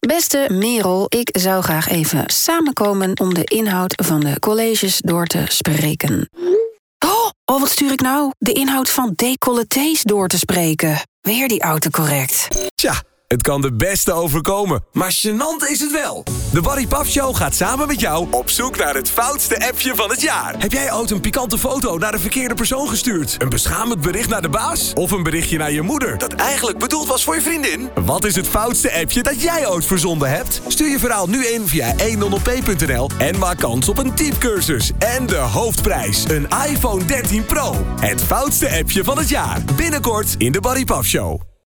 Beste Merel, ik zou graag even samenkomen om de inhoud van de colleges door te spreken. Oh, wat stuur ik nou? De inhoud van decolletés door te spreken. Weer die autocorrect. Tja, het kan de beste overkomen, maar gênant is het wel. De Barry Paf Show gaat samen met jou op zoek naar het foutste appje van het jaar. Heb jij ooit een pikante foto naar de verkeerde persoon gestuurd? Een beschamend bericht naar de baas? Of een berichtje naar je moeder dat eigenlijk bedoeld was voor je vriendin? Wat is het foutste appje dat jij ooit verzonden hebt? Stuur je verhaal nu in via 100p.nl en maak kans op een typecursus. En de hoofdprijs, een iPhone 13 Pro. Het foutste appje van het jaar. Binnenkort in de Barry Paf Show.